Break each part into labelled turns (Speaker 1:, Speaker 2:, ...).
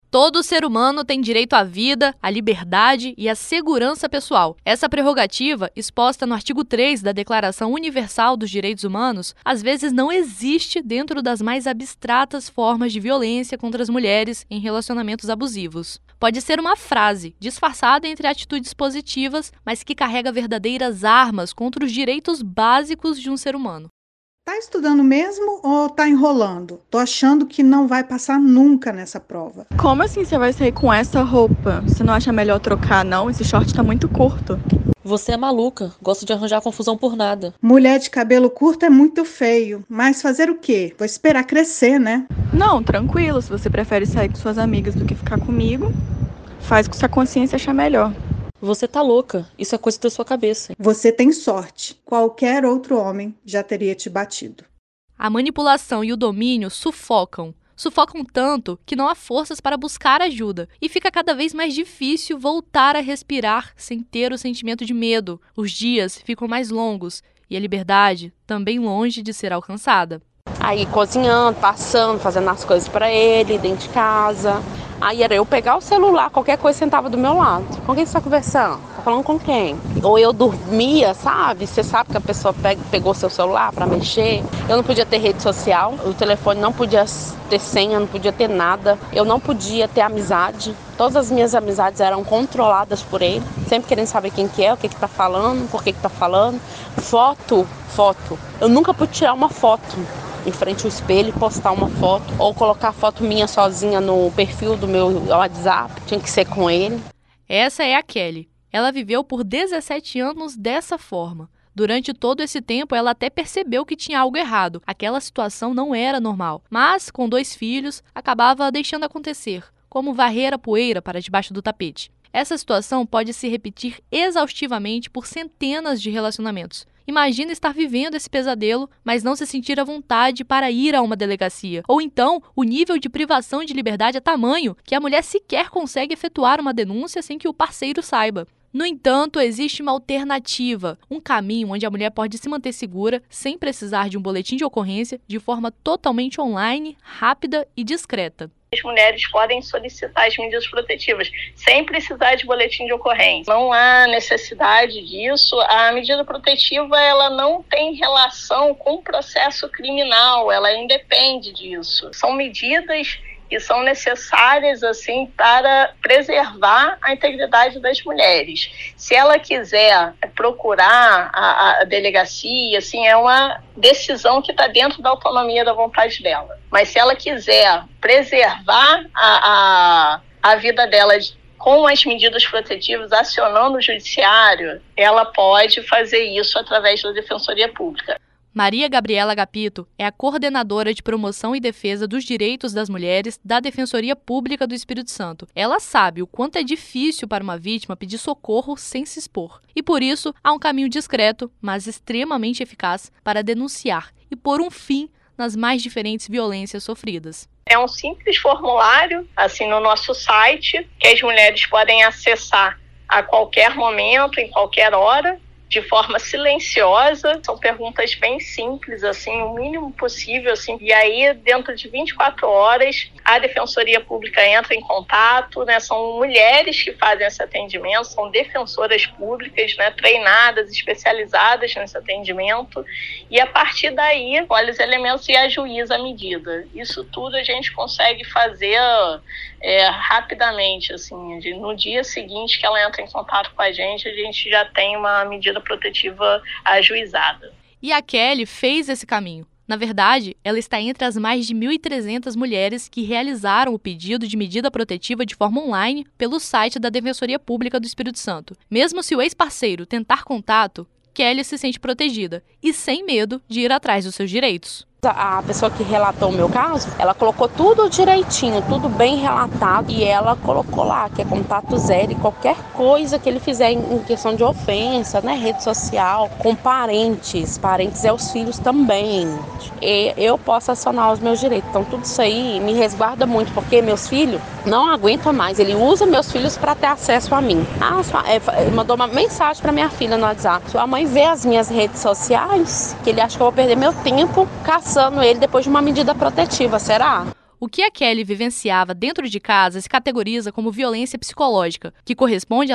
Speaker 1: Todo ser humano tem direito à vida, à liberdade e à segurança pessoal. Essa prerrogativa, exposta no artigo 3 da Declaração Universal dos Direitos Humanos, às vezes não existe dentro das mais abstratas formas de violência contra as mulheres em relacionamentos abusivos. Pode ser uma frase, disfarçada entre atitudes positivas, mas que carrega verdadeiras armas contra os direitos básicos de um ser humano.
Speaker 2: Tá estudando mesmo ou tá enrolando? Tô achando que não vai passar nunca nessa prova.
Speaker 3: Como assim você vai sair com essa roupa? Você não acha melhor trocar, não? Esse short tá muito curto.
Speaker 4: Você é maluca, gosta de arranjar confusão por nada.
Speaker 2: Mulher de cabelo curto é muito feio, mas fazer o quê? Vou esperar crescer, né?
Speaker 3: Não, tranquilo, se você prefere sair com suas amigas do que ficar comigo, faz o que sua consciência achar melhor.
Speaker 4: Você tá louca, isso é coisa da sua cabeça.
Speaker 2: Você tem sorte. Qualquer outro homem já teria te batido.
Speaker 1: A manipulação e o domínio sufocam. Sufocam tanto que não há forças para buscar ajuda e fica cada vez mais difícil voltar a respirar sem ter o sentimento de medo. Os dias ficam mais longos e a liberdade também longe de ser alcançada.
Speaker 5: Aí cozinhando, passando, fazendo as coisas para ele dentro de casa. Aí era eu pegar o celular, qualquer coisa sentava do meu lado. Com quem você tá conversando? Tá falando com quem? Ou eu dormia, sabe? Você sabe que a pessoa pegou seu celular para mexer. Eu não podia ter rede social, o telefone não podia ter senha, não podia ter nada. Eu não podia ter amizade. Todas as minhas amizades eram controladas por ele. Sempre querendo saber quem que é, o que tá falando, por que tá falando. Foto. Eu nunca pude tirar uma foto em frente ao espelho e postar uma foto, ou colocar foto minha sozinha no perfil do meu WhatsApp, tinha que ser com ele.
Speaker 1: Essa é a Kelly. Ela viveu por 17 anos dessa forma. Durante todo esse tempo, ela até percebeu que tinha algo errado. Aquela situação não era normal. Mas, com 2 filhos, acabava deixando acontecer, como varrer a poeira para debaixo do tapete. Essa situação pode se repetir exaustivamente por centenas de relacionamentos. Imagina estar vivendo esse pesadelo, mas não se sentir à vontade para ir a uma delegacia. Ou então, o nível de privação de liberdade é tamanho que a mulher sequer consegue efetuar uma denúncia sem que o parceiro saiba. No entanto, existe uma alternativa, um caminho onde a mulher pode se manter segura sem precisar de um boletim de ocorrência, de forma totalmente online, rápida e discreta.
Speaker 6: As mulheres podem solicitar as medidas protetivas sem precisar de boletim de ocorrência. Não há necessidade disso. A medida protetiva ela não tem relação com o processo criminal, ela independe disso. São medidas que são necessárias assim, para preservar a integridade das mulheres. Se ela quiser procurar a delegacia, assim, é uma decisão que está dentro da autonomia da vontade dela. Mas se ela quiser preservar a vida dela com as medidas protetivas, acionando o judiciário, ela pode fazer isso através da Defensoria Pública.
Speaker 1: Maria Gabriela Agapito é a coordenadora de promoção e defesa dos direitos das mulheres da Defensoria Pública do Espírito Santo. Ela sabe o quanto é difícil para uma vítima pedir socorro sem se expor. E por isso, há um caminho discreto, mas extremamente eficaz para denunciar e pôr um fim nas mais diferentes violências sofridas.
Speaker 6: É um simples formulário, assim, no nosso site, que as mulheres podem acessar a qualquer momento, em qualquer hora, de forma silenciosa. São perguntas bem simples, assim, o mínimo possível, assim. E aí, dentro de 24 horas, a Defensoria Pública entra em contato, né? São mulheres que fazem esse atendimento, são defensoras públicas, né? Treinadas, especializadas nesse atendimento. E a partir daí, olha os elementos e ajuiza a medida. Isso tudo a gente consegue fazer rapidamente, assim. No dia seguinte que ela entra em contato com a gente já tem uma medida protetiva ajuizada.
Speaker 1: E a Kelly fez esse caminho. Na verdade, ela está entre as mais de 1.300 mulheres que realizaram o pedido de medida protetiva de forma online pelo site da Defensoria Pública do Espírito Santo. Mesmo se o ex-parceiro tentar contato, Kelly se sente protegida e sem medo de ir atrás dos seus direitos.
Speaker 5: A pessoa que relatou o meu caso, ela colocou tudo direitinho, tudo bem relatado, e ela colocou lá que é contato zero e qualquer coisa que ele fizer em questão de ofensa, né, rede social, com parentes é os filhos também, e eu posso acionar os meus direitos. Então tudo isso aí me resguarda muito, porque meus filhos não aguentam mais, ele usa meus filhos para ter acesso a mim. Mandou uma mensagem para minha filha no WhatsApp: sua mãe vê as minhas redes sociais, que ele acha que eu vou perder meu tempo caçando ele depois de uma medida protetiva, será?
Speaker 1: O que a Kelly vivenciava dentro de casa se categoriza como violência psicológica, que corresponde a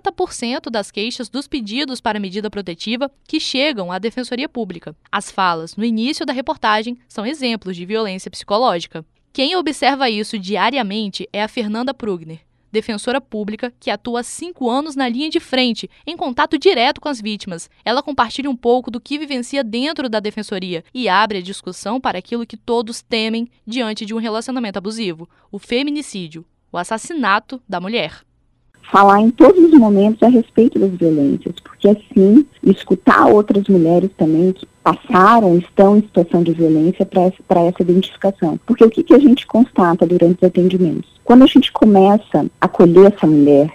Speaker 1: 90% das queixas dos pedidos para medida protetiva que chegam à Defensoria Pública. As falas no início da reportagem são exemplos de violência psicológica. Quem observa isso diariamente é a Fernanda Prugner, defensora pública que atua há 5 anos na linha de frente, em contato direto com as vítimas. Ela compartilha um pouco do que vivencia dentro da defensoria e abre a discussão para aquilo que todos temem diante de um relacionamento abusivo: o feminicídio, o assassinato da mulher.
Speaker 7: Falar em todos os momentos a respeito das violências, porque assim, escutar outras mulheres também que passaram, estão em situação de violência para essa identificação. Porque o que a gente constata durante os atendimentos? Quando a gente começa a acolher essa mulher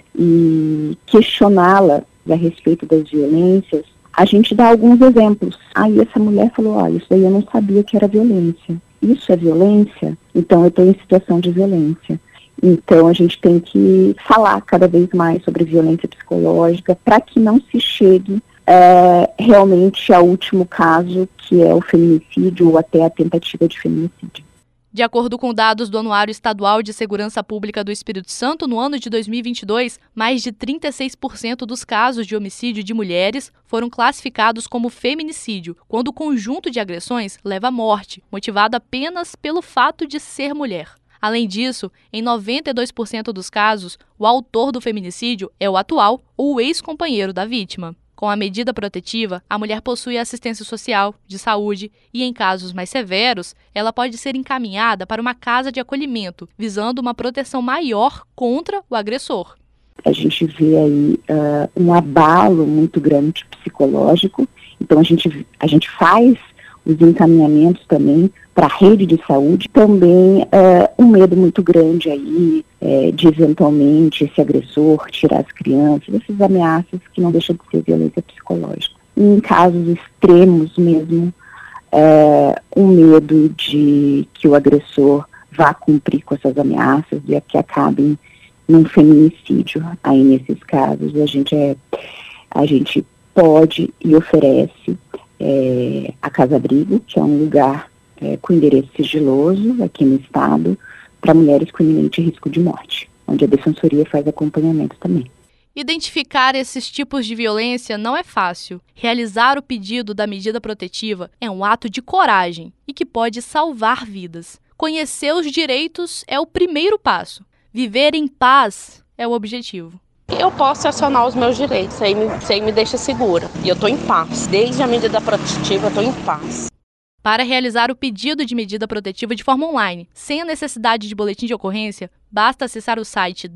Speaker 7: e questioná-la a respeito das violências, a gente dá alguns exemplos. Aí essa mulher falou: olha, isso aí eu não sabia que era violência. Isso é violência? Então eu estou em situação de violência. Então, a gente tem que falar cada vez mais sobre violência psicológica para que não se chegue realmente ao último caso, que é o feminicídio ou até a tentativa de feminicídio.
Speaker 1: De acordo com dados do Anuário Estadual de Segurança Pública do Espírito Santo, no ano de 2022, mais de 36% dos casos de homicídio de mulheres foram classificados como feminicídio, quando o conjunto de agressões leva à morte, motivado apenas pelo fato de ser mulher. Além disso, em 92% dos casos, o autor do feminicídio é o atual ou o ex-companheiro da vítima. Com a medida protetiva, a mulher possui assistência social, de saúde e, em casos mais severos, ela pode ser encaminhada para uma casa de acolhimento, visando uma proteção maior contra o agressor.
Speaker 7: A gente vê aí um abalo muito grande psicológico, então a gente faz os encaminhamentos também para a rede de saúde, também um medo muito grande aí de eventualmente esse agressor tirar as crianças, essas ameaças que não deixam de ser violência psicológica. E em casos extremos mesmo, um medo de que o agressor vá cumprir com essas ameaças e que acabem num feminicídio. Aí nesses casos a gente pode e oferece a Casa Abrigo, que é um lugar com endereço sigiloso aqui no estado, para mulheres com iminente risco de morte, onde a Defensoria faz acompanhamento também.
Speaker 1: Identificar esses tipos de violência não é fácil. Realizar o pedido da medida protetiva é um ato de coragem e que pode salvar vidas. Conhecer os direitos é o primeiro passo. Viver em paz é o objetivo.
Speaker 5: Eu posso acionar os meus direitos, isso aí me deixa segura. E eu estou em paz. Desde a medida protetiva, eu estou em paz.
Speaker 1: Para realizar o pedido de medida protetiva de forma online, sem a necessidade de boletim de ocorrência, basta acessar o site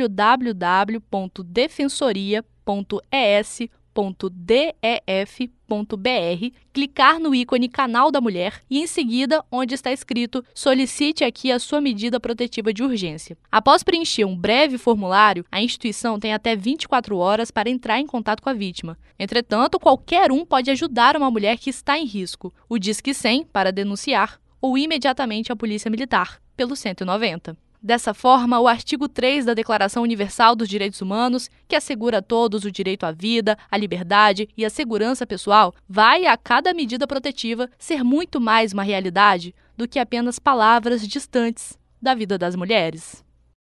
Speaker 1: www.defensoria.es.def.br, clicar no ícone Canal da Mulher e, em seguida, onde está escrito "Solicite aqui a sua medida protetiva de urgência". Após preencher um breve formulário, a instituição tem até 24 horas para entrar em contato com a vítima. Entretanto, qualquer um pode ajudar uma mulher que está em risco. O Disque 100 para denunciar ou imediatamente a Polícia Militar, pelo 190. Dessa forma, o artigo 3 da Declaração Universal dos Direitos Humanos, que assegura a todos o direito à vida, à liberdade e à segurança pessoal, vai, a cada medida protetiva, ser muito mais uma realidade do que apenas palavras distantes da vida das mulheres.